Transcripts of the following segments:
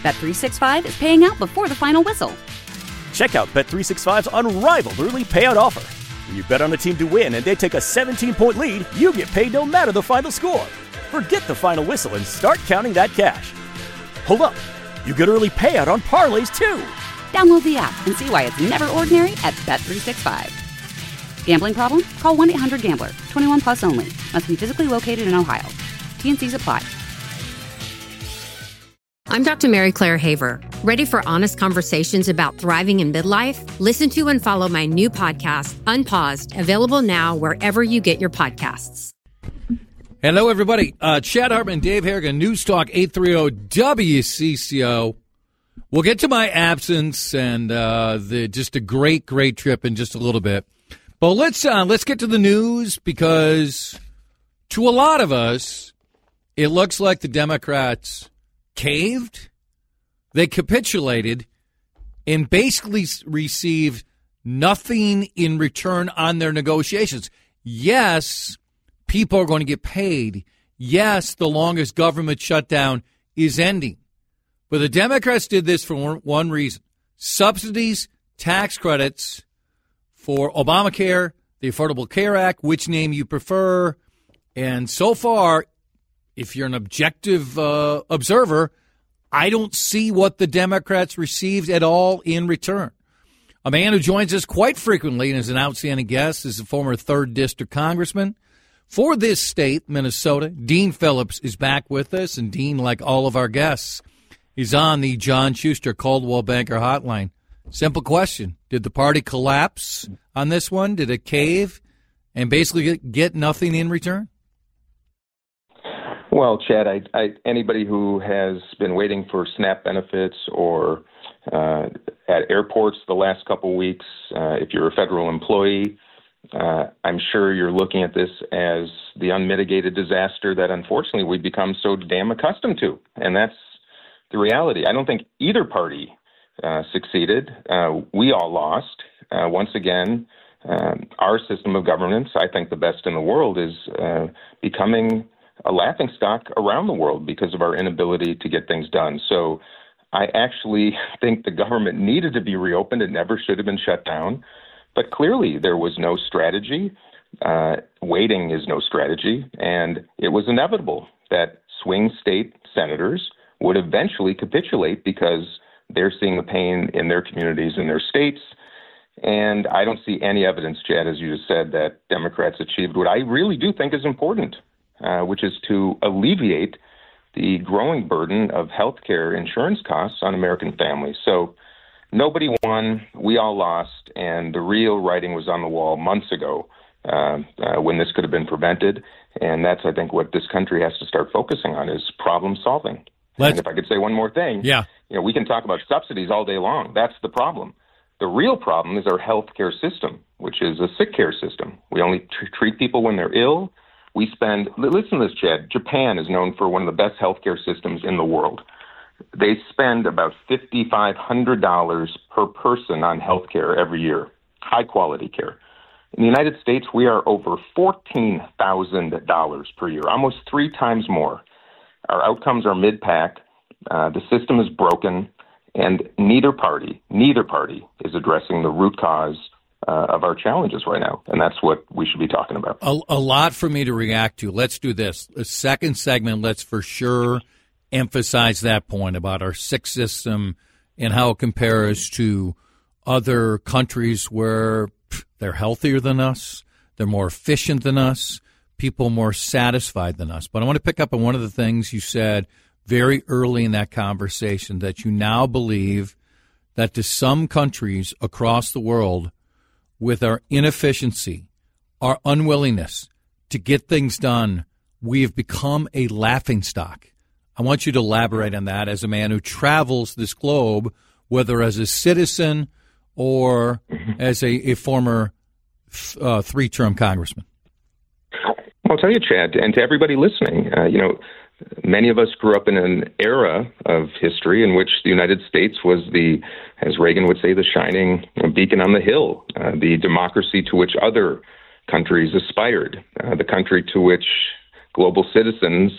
Bet365 is paying out before the final whistle. Check out Bet365's unrivaled early payout offer. When you bet on a team to win and they take a 17-point lead, you get paid no matter the final score. Forget the final whistle and start counting that cash. Hold up. You get early payout on parlays, too. Download the app and see why it's never ordinary at Bet365. Gambling problem? Call 1-800-GAMBLER. 21 plus only. Must be physically located in Ohio. T&Cs apply. I'm Dr. Mary Claire Haver. Ready for honest conversations about thriving in midlife? Listen to and follow my new podcast, Unpaused, available now wherever you get your podcasts. Hello, everybody. Chad Hartman, Dave Harrigan, News Talk 830 WCCO. We'll get to my absence and just a great trip in just a little bit. But let's get to the news, because to a lot of us, it looks like the Democrats caved, they capitulated, and basically received nothing in return on their negotiations. Yes, people are going to get paid. Yes, the longest government shutdown is ending. But the Democrats did this for one reason: subsidies, tax credits for Obamacare, the Affordable Care Act, which name you prefer. And so far, if you're an objective observer, I don't see what the Democrats received at all in return. A man who joins us quite frequently and is an outstanding guest is a former 3rd District Congressman for this state, Minnesota. Dean Phillips is back with us, and Dean, like all of our guests, is on the John Schuster Coldwell Banker Hotline. Simple question. Did the party collapse on this one? Did it cave and basically get nothing in return? Well, Chad, anybody who has been waiting for SNAP benefits or at airports the last couple of weeks, if you're a federal employee, I'm sure you're looking at this as the unmitigated disaster that unfortunately we've become so damn accustomed to. And that's the reality. I don't think either party succeeded. We all lost. Once again, our system of governance, I think the best in the world, is becoming a laughingstock around the world because of our inability to get things done. So I actually think the government needed to be reopened. It never should have been shut down. But clearly there was no strategy. Waiting is no strategy. And it was inevitable that swing state senators would eventually capitulate because they're seeing the pain in their communities, in their states. And I don't see any evidence, Chad, as you just said, that Democrats achieved what I really do think is important, which is to alleviate the growing burden of health care insurance costs on American families. So nobody won, we all lost, and the real writing was on the wall months ago when this could have been prevented. And that's, I think, what this country has to start focusing on, is problem solving. And if I could say one more thing, we can talk about subsidies all day long. That's the problem. The real problem is our health care system, which is a sick care system. We only treat people when they're ill. We spend, listen to this, Chad, Japan is known for one of the best healthcare systems in the world. They spend about $5,500 per person on healthcare every year, high quality care. In the United States, we are over $14,000 per year, almost 3 times more. Our outcomes are mid-pack. The system is broken, and neither party is addressing the root cause of our challenges right now, and that's what we should be talking about. A lot for me to react to. Let's do this. The second segment, let's for sure emphasize that point about our sick system and how it compares to other countries where they're healthier than us, they're more efficient than us, people more satisfied than us. But I want to pick up on one of the things you said very early in that conversation, that you now believe that to some countries across the world, with our inefficiency, our unwillingness to get things done, we have become a laughingstock. I want you to elaborate on that as a man who travels this globe, whether as a citizen or as a former 3-term congressman. I'll tell you, Chad, and to everybody listening, many of us grew up in an era of history in which the United States was the, as Reagan would say, the shining beacon on the hill, the democracy to which other countries aspired, the country to which global citizens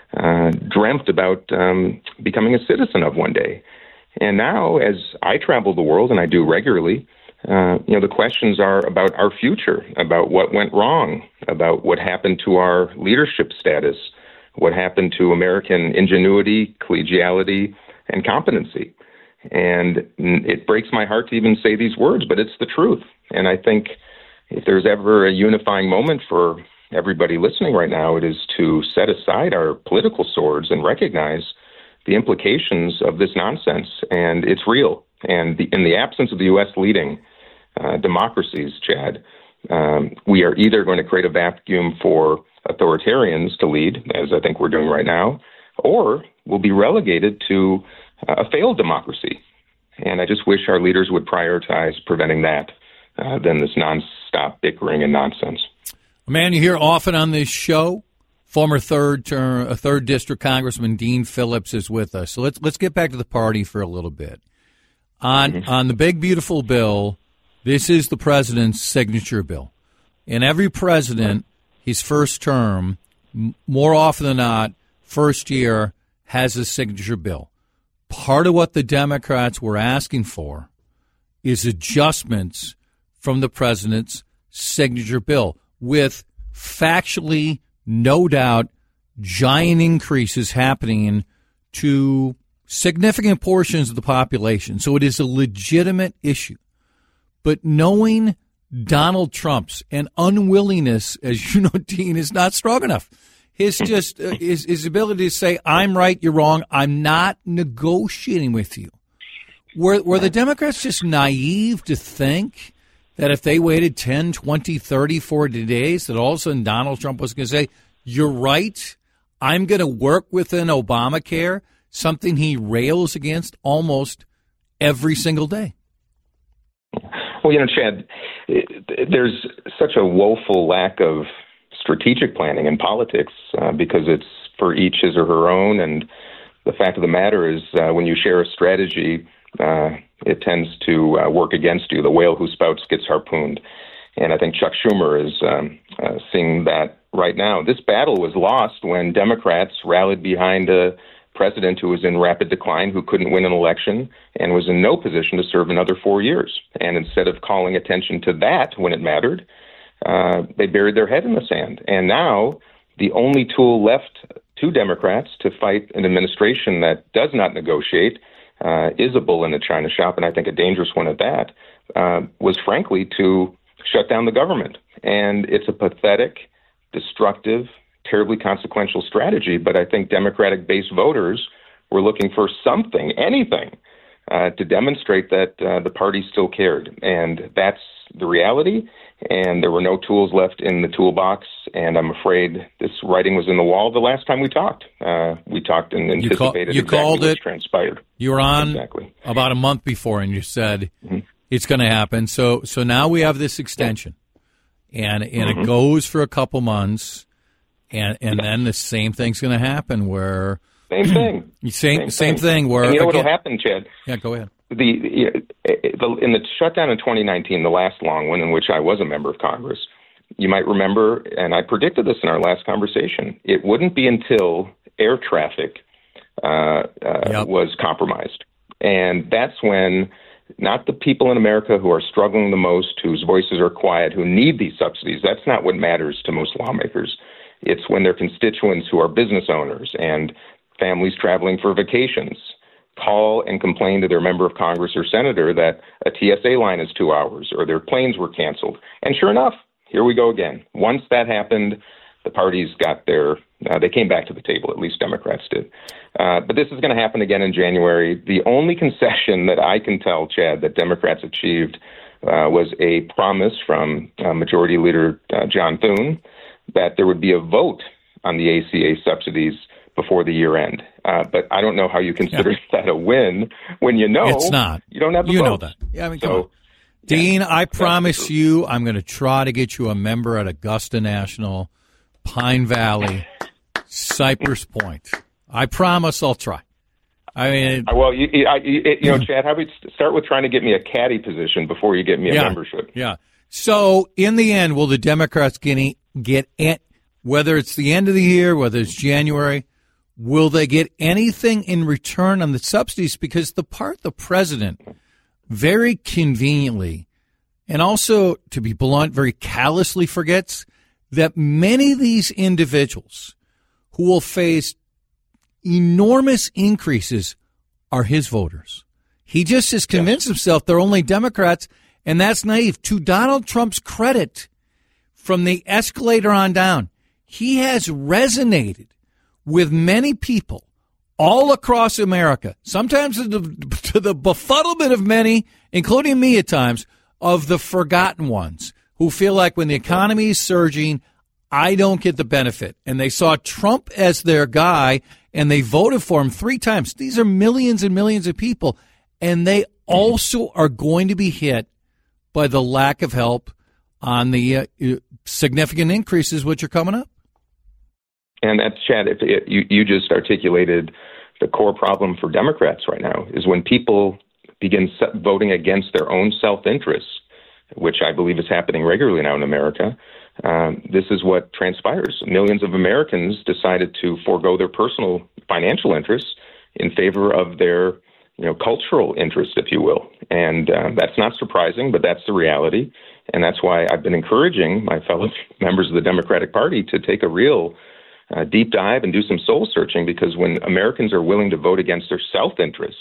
dreamt about becoming a citizen of one day. And now, as I travel the world, and I do regularly, the questions are about our future, about what went wrong, about what happened to our leadership status, what happened to American ingenuity, collegiality, and competency. And it breaks my heart to even say these words, but it's the truth. And I think if there's ever a unifying moment for everybody listening right now, it is to set aside our political swords and recognize the implications of this nonsense. And it's real. And in the absence of the U.S. leading democracies, Chad, we are either going to create a vacuum for authoritarians to lead, as I think we're doing right now, or we'll be relegated to a failed democracy. And I just wish our leaders would prioritize preventing that than this nonstop bickering and nonsense. A man you hear often on this show, former third district Congressman Dean Phillips is with us. So let's get back to the party for a little bit. On the big beautiful bill, this is the president's signature bill. And every president, his first term, more often than not, first year has a signature bill. Part of what the Democrats were asking for is adjustments from the president's signature bill with factually, no doubt, giant increases happening to significant portions of the population. So it is a legitimate issue. But knowing Donald Trump's and unwillingness, as you know, Dean, is not strong enough. His ability to say, I'm right, you're wrong, I'm not negotiating with you. Were the Democrats just naive to think that if they waited 10, 20, 30, 40 days, that all of a sudden Donald Trump was going to say, you're right, I'm going to work within Obamacare, something he rails against almost every single day? Well, Chad, there's such a woeful lack of strategic planning in politics because it's for each his or her own. And the fact of the matter is when you share a strategy, it tends to work against you. The whale who spouts gets harpooned. And I think Chuck Schumer is seeing that right now. This battle was lost when Democrats rallied behind a president who was in rapid decline, who couldn't win an election, and was in no position to serve another 4 years. And instead of calling attention to that when it mattered, they buried their head in the sand. And now the only tool left to Democrats to fight an administration that does not negotiate is a bull in the china shop, and I think a dangerous one at that, was frankly to shut down the government. And it's a pathetic, destructive, terribly consequential strategy, but I think Democratic-based voters were looking for something, anything, to demonstrate that the party still cared. And that's the reality, and there were no tools left in the toolbox, and I'm afraid this writing was in the wall the last time we talked. We talked and anticipated exactly what transpired. You were on about a month before, and you said it's going to happen. So now we have this extension, and it goes for a couple months. And then the same thing's going to happen where same thing where and what'll happen, Chad? Yeah, go ahead. In the shutdown in 2019, the last long one in which I was a member of Congress, you might remember, and I predicted this in our last conversation, it wouldn't be until air traffic was compromised, and that's when not the people in America who are struggling the most, whose voices are quiet, who need these subsidies. That's not what matters to most lawmakers. It's when their constituents who are business owners and families traveling for vacations call and complain to their member of Congress or senator that a TSA line is 2 hours or their planes were canceled. And sure enough, here we go again. Once that happened, the parties got they came back to the table, at least Democrats did. But this is going to happen again in January. The only concession that I can tell, Chad, that Democrats achieved was a promise from Majority Leader John Thune that there would be a vote on the ACA subsidies before the year end. But I don't know how you consider that a win when it's not. You don't have the vote. You know that. Yeah, I mean, come on. Dean, I promise you I'm going to try to get you a member at Augusta National, Pine Valley, Cypress Point. I promise I'll try. I mean, Chad, how about we start with trying to get me a caddy position before you get me a membership? Yeah. So in the end, will the Democrats get whether it's the end of the year, whether it's January, Will they get anything in return on the subsidies? Because the part the president very conveniently and also, to be blunt, very callously forgets that many of these individuals who will face enormous increases are his voters. He just has convinced himself they're only Democrats, and that's naive. To Donald Trump's credit, from the escalator on down, he has resonated with many people all across America, sometimes to the befuddlement of many, including me at times, of the forgotten ones who feel like when the economy is surging, I don't get the benefit. And they saw Trump as their guy, and they voted for him 3 times. These are millions and millions of people, and they also are going to be hit by the lack of help on the significant increases which are coming up. And that's, Chad, you just articulated the core problem for Democrats right now is when people begin voting against their own self-interest, which I believe is happening regularly now in America. This is what transpires. Millions of Americans decided to forego their personal financial interests in favor of their cultural interests, if you will. And that's not surprising, but that's the reality. And that's why I've been encouraging my fellow members of the Democratic Party to take a real deep dive and do some soul searching, because when Americans are willing to vote against their self-interests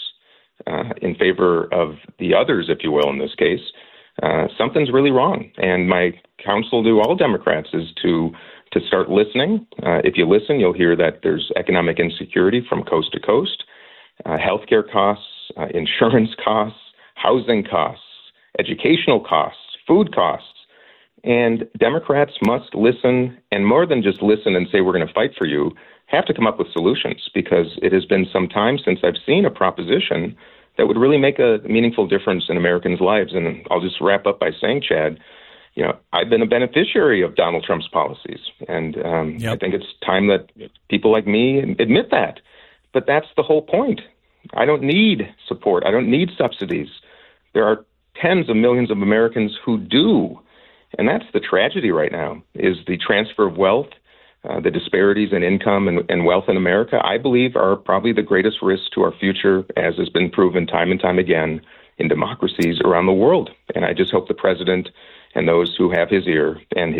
in favor of the others, if you will, in this case, something's really wrong. And my counsel to all Democrats is to start listening. If you listen, you'll hear that there's economic insecurity from coast to coast, healthcare costs, insurance costs, housing costs, educational costs, food costs. And Democrats must listen, and more than just listen and say we're going to fight for you, have to come up with solutions, because it has been some time since I've seen a proposition that would really make a meaningful difference in Americans' lives. And I'll just wrap up by saying, Chad, I've been a beneficiary of Donald Trump's policies, and I think it's time that people like me admit that. But that's the whole point. I don't need support. I don't need subsidies. There are tens of millions of Americans who do. And that's the tragedy right now, is the transfer of wealth, the disparities in income and wealth in America, I believe, are probably the greatest risk to our future, as has been proven time and time again in democracies around the world. And I just hope the president and those who have his ear and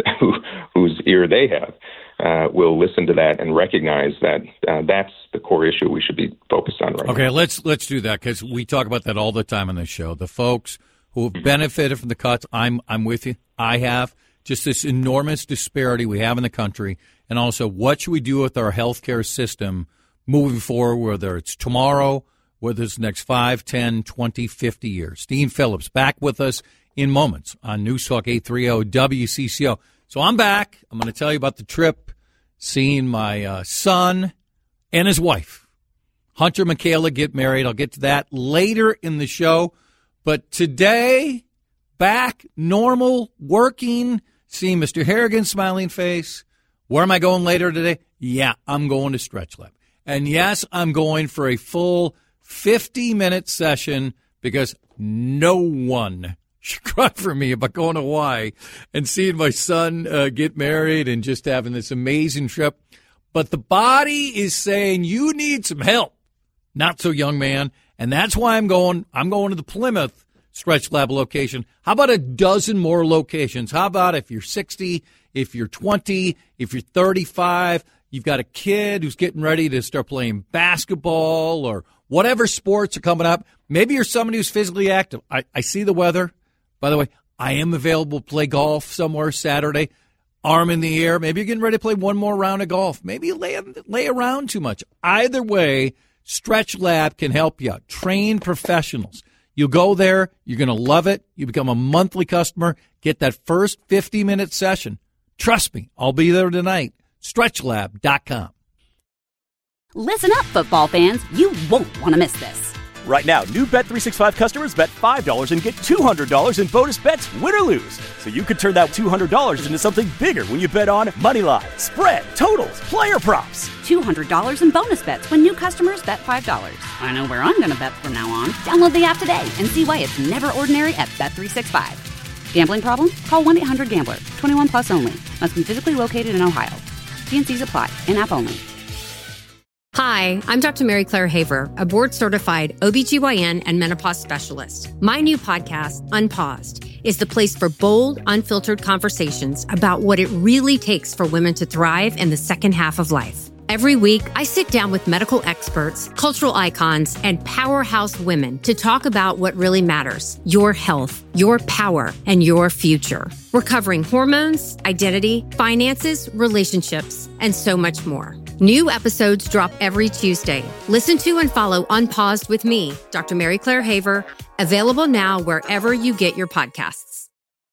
whose ear they have will listen to that and recognize that that's the core issue we should be focused on right now. Okay, let's do that, because we talk about that all the time on this show. The folks who have benefited from the cuts, I'm with you. I have. Just this enormous disparity we have in the country, and also what should we do with our healthcare system moving forward, whether it's tomorrow, whether it's the next 5, 10, 20, 50 years. Dean Phillips back with us in moments on Newstalk 830 WCCO. So I'm back. I'm going to tell you about the trip, seeing my son and his wife, Hunter and Michaela, get married. I'll get to that later in the show. But today, back, normal, working, seeing Mr. Harrigan's smiling face. Where am I going later today? Yeah, I'm going to Stretch Lab. And yes, I'm going for a full 50-minute session, because no one should cry for me about going to Hawaii and seeing my son get married and just having this amazing trip. But the body is saying you need some help. Not so, young man. And that's why I'm going to the Plymouth Stretch Lab location. How about a dozen more locations? How about if you're 60, if you're 20, if you're 35, you've got a kid who's getting ready to start playing basketball or whatever sports are coming up. Maybe you're somebody who's physically active. I see the weather. By the way, I am available to play golf somewhere Saturday. Arm in the air. Maybe you're getting ready to play one more round of golf. Maybe you lay around too much. Either way, Stretch Lab can help you out. Trained professionals. You go there, you're going to love it. You become a monthly customer, get that first 50-minute session. Trust me, I'll be there tonight. StretchLab.com. Listen up, football fans. You won't want to miss this. Right now, new Bet365 customers bet $5 and get $200 in bonus bets, win or lose. So you could turn that $200 into something bigger when you bet on moneyline, spread, totals, player props. $200 in bonus bets when new customers bet $5. I know where I'm going to bet from now on. Download the app today and see why it's never ordinary at Bet365. Gambling problem? Call 1-800-GAMBLER. 21 plus only. Must be physically located in Ohio. T&Cs apply. In-app only. Hi, I'm Dr. Mary Claire Haver, a board-certified OBGYN and menopause specialist. My new podcast, Unpaused, is the place for bold, unfiltered conversations about what it really takes for women to thrive in the second half of life. Every week, I sit down with medical experts, cultural icons, and powerhouse women to talk about what really matters: your health, your power, and your future. We're covering hormones, identity, finances, relationships, and so much more. New episodes drop every Tuesday. Listen to and follow Unpaused with me, Dr. Mary Claire Haver, available now wherever you get your podcasts.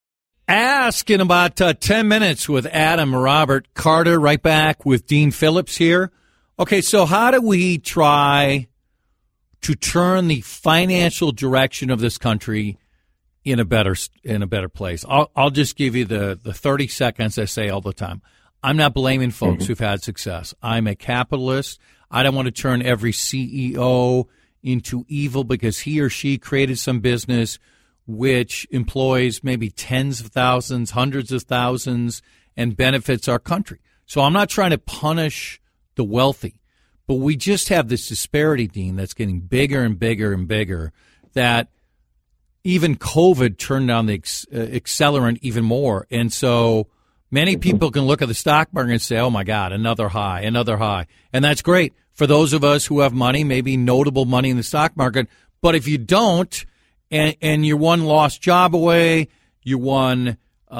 Ask in about 10 minutes with Adam Robert Carter. Right back with Dean Phillips here. Okay, so how do we try to turn the financial direction of this country in a better place? I'll just give you the 30 seconds I say all the time. I'm not blaming folks who've had success. I'm a capitalist. I don't want to turn every CEO into evil because he or she created some business which employs maybe tens of thousands, hundreds of thousands, and benefits our country. So I'm not trying to punish the wealthy, but we just have this disparity, Dean, that's getting bigger and bigger and bigger, that even COVID turned down the accelerant even more. And so many people can look at the stock market and say, oh, my God, another high. And that's great for those of us who have money, maybe notable money in the stock market. But if you don't, and you're one lost job away, you're one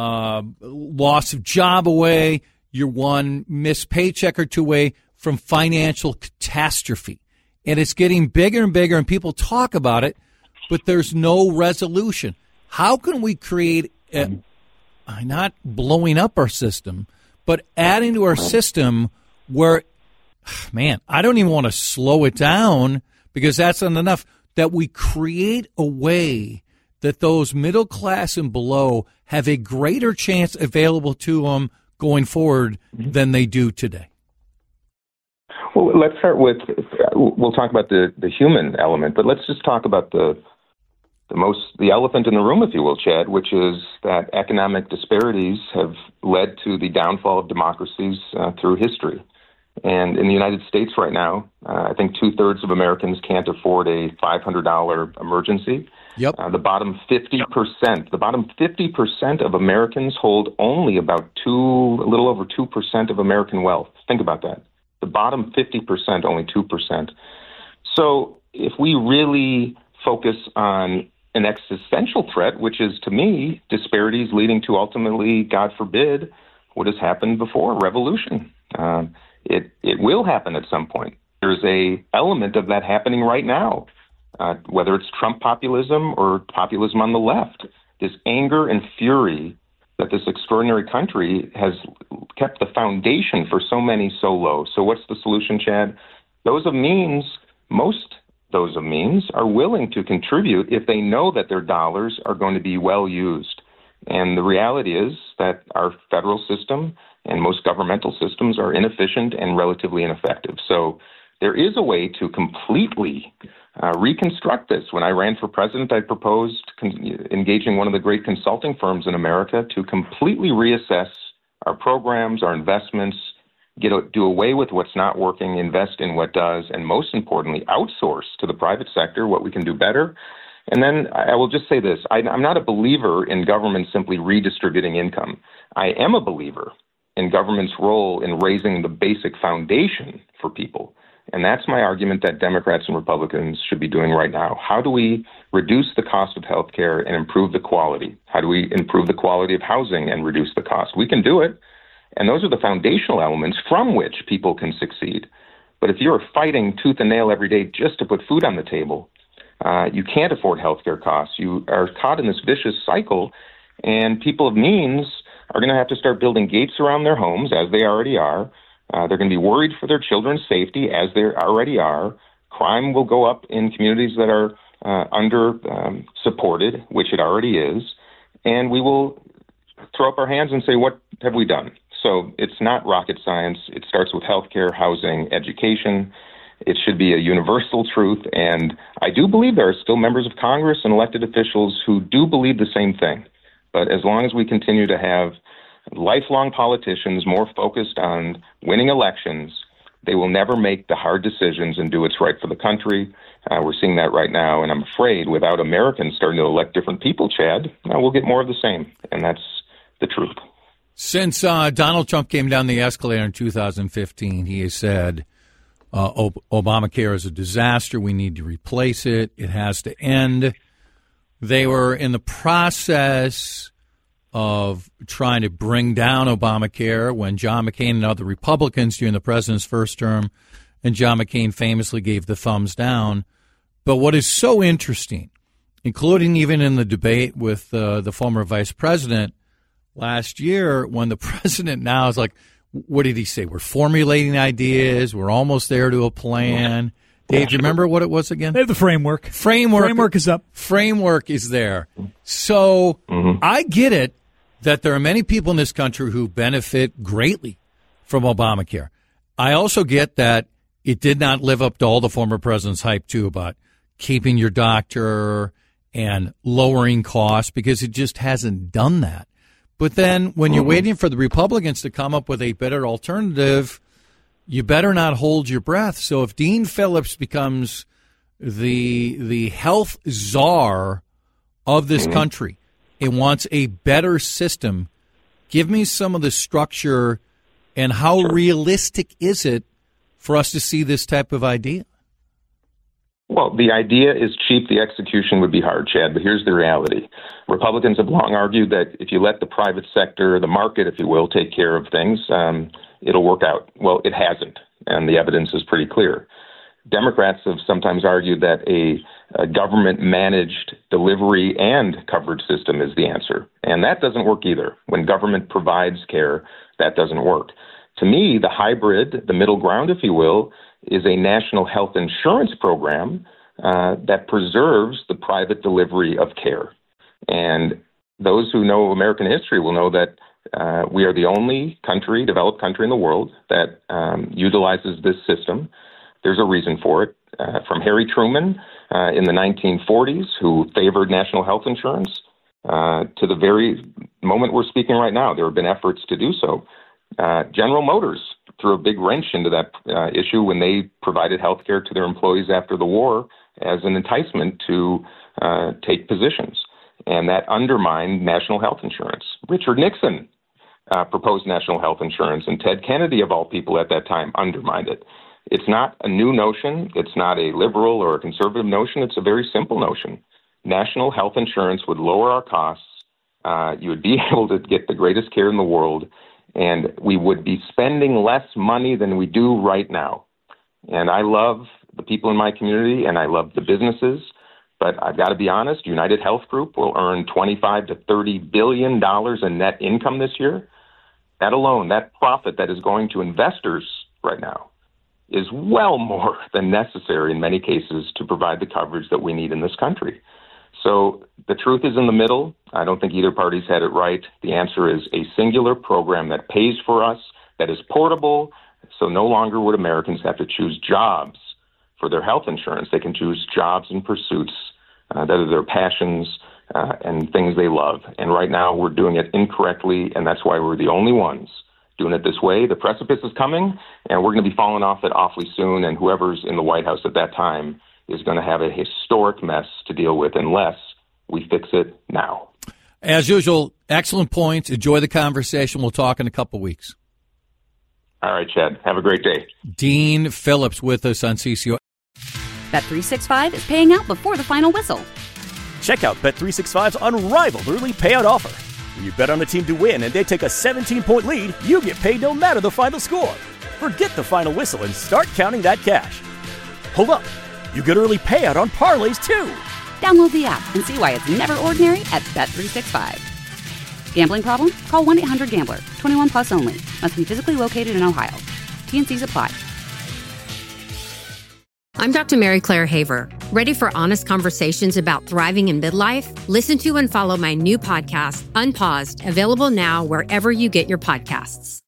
loss of job away, you're one missed paycheck or two away from financial catastrophe. And it's getting bigger and bigger, and people talk about it, but there's no resolution. How can we create not blowing up our system, but adding to our system where, man, I don't even want to slow it down because that's not enough, that we create a way that those middle class and below have a greater chance available to them going forward than they do today? Well, let's start with, we'll talk about the human element, but let's just talk about the elephant in the room, if you will, Chad, which is that economic disparities have led to the downfall of democracies through history. And in the United States right now, I think 2/3 of Americans can't afford a $500 emergency. Yep. The bottom 50% of Americans hold only about a little over 2% of American wealth. Think about that. The bottom 50%, only 2%. So if we really focus on an existential threat, which is, to me, disparities leading to ultimately, God forbid, what has happened before, revolution. It will happen at some point. There's a element of that happening right now, whether it's Trump populism or populism on the left. This anger and fury that this extraordinary country has kept the foundation for so many so low. So what's the solution, Chad? Most those of means are willing to contribute if they know that their dollars are going to be well used. And the reality is that our federal system and most governmental systems are inefficient and relatively ineffective. So there is a way to completely reconstruct this. When I ran for president, I proposed engaging one of the great consulting firms in America to completely reassess our programs, our investments, do away with what's not working, invest in what does, and most importantly, outsource to the private sector what we can do better. And then I will just say this. I'm not a believer in government simply redistributing income. I am a believer in government's role in raising the basic foundation for people. And that's my argument that Democrats and Republicans should be doing right now. How do we reduce the cost of health care and improve the quality? How do we improve the quality of housing and reduce the cost? We can do it. And those are the foundational elements from which people can succeed. But if you're fighting tooth and nail every day just to put food on the table, you can't afford healthcare costs. You are caught in this vicious cycle, and people of means are going to have to start building gates around their homes, as they already are. They're going to be worried for their children's safety, as they already are. Crime will go up in communities that are under-supported, which it already is. And we will throw up our hands and say, what have we done? So it's not rocket science. It starts with healthcare, housing, education. It should be a universal truth. And I do believe there are still members of Congress and elected officials who do believe the same thing. But as long as we continue to have lifelong politicians more focused on winning elections they will never make the hard decisions and do what's right for the country. We're seeing that right now, and I'm afraid without Americans starting to elect different people, Chad, we'll get more of the same, and that's the truth. Since Donald Trump came down the escalator in 2015, he has said Obamacare is a disaster. We need to replace it. It has to end. They were in the process of trying to bring down Obamacare when John McCain and other Republicans during the president's first term, and John McCain famously gave the thumbs down. But what is so interesting, including even in the debate with the former vice president last year, when the president now is like, what did he say? We're formulating ideas. We're almost there to a plan. Dave, do you remember what it was again? They have the framework. Framework is up. Framework is there. So I get it that there are many people in this country who benefit greatly from Obamacare. I also get that it did not live up to all the former president's hype, too, about keeping your doctor and lowering costs, because it just hasn't done that. But then when you're waiting for the Republicans to come up with a better alternative, you better not hold your breath. So if Dean Phillips becomes the health czar of this country and wants a better system, give me some of the structure and how realistic is it for us to see this type of idea? Well, the idea is cheap. The execution would be hard, Chad, but here's the reality. Republicans have long argued that if you let the private sector, the market, if you will, take care of things, it'll work out. Well, it hasn't, and the evidence is pretty clear. Democrats have sometimes argued that a government-managed delivery and coverage system is the answer, and that doesn't work either. When government provides care, that doesn't work. To me, the hybrid, the middle ground, if you will, is a national health insurance program that preserves the private delivery of care. And those who know American history will know that we are the only country, developed country in the world that utilizes this system. There's a reason for it. From Harry Truman in the 1940s, who favored national health insurance, to the very moment we're speaking right now, there have been efforts to do so. General Motors threw a big wrench into that issue when they provided health care to their employees after the war as an enticement to take positions. And that undermined national health insurance. Richard Nixon proposed national health insurance, and Ted Kennedy, of all people at that time, undermined it. It's not a new notion. It's not a liberal or a conservative notion. It's a very simple notion. National health insurance would lower our costs. You would be able to get the greatest care in the world, and we would be spending less money than we do right now. And I love the people in my community, and I love the businesses, but I've got to be honest, United Health Group will earn $25 to $30 billion in net income this year. That alone, that profit that is going to investors right now, is well more than necessary in many cases to provide the coverage that we need in this country. So the truth is in the middle. I don't think either party's had it right. The answer is a singular program that pays for us, that is portable, so no longer would Americans have to choose jobs for their health insurance. They can choose jobs and pursuits that are their passions and things they love. And right now we're doing it incorrectly, and that's why we're the only ones doing it this way. The precipice is coming, and we're going to be falling off it awfully soon, and whoever's in the White House at that time is going to have a historic mess to deal with unless we fix it now. As usual, excellent points. Enjoy the conversation. We'll talk in a couple weeks. All right, Chad. Have a great day. Dean Phillips with us on CCO. Bet365 is paying out before the final whistle. Check out Bet365's unrivaled early payout offer. When you bet on a team to win and they take a 17-point lead, you get paid no matter the final score. Forget the final whistle and start counting that cash. Hold up. You get early payout on parlays, too. Download the app and see why it's never ordinary at Bet365. Gambling problem? Call 1-800-GAMBLER. 21 plus only. Must be physically located in Ohio. T&Cs apply. I'm Dr. Mary Claire Haver. Ready for honest conversations about thriving in midlife? Listen to and follow my new podcast, Unpaused, available now wherever you get your podcasts.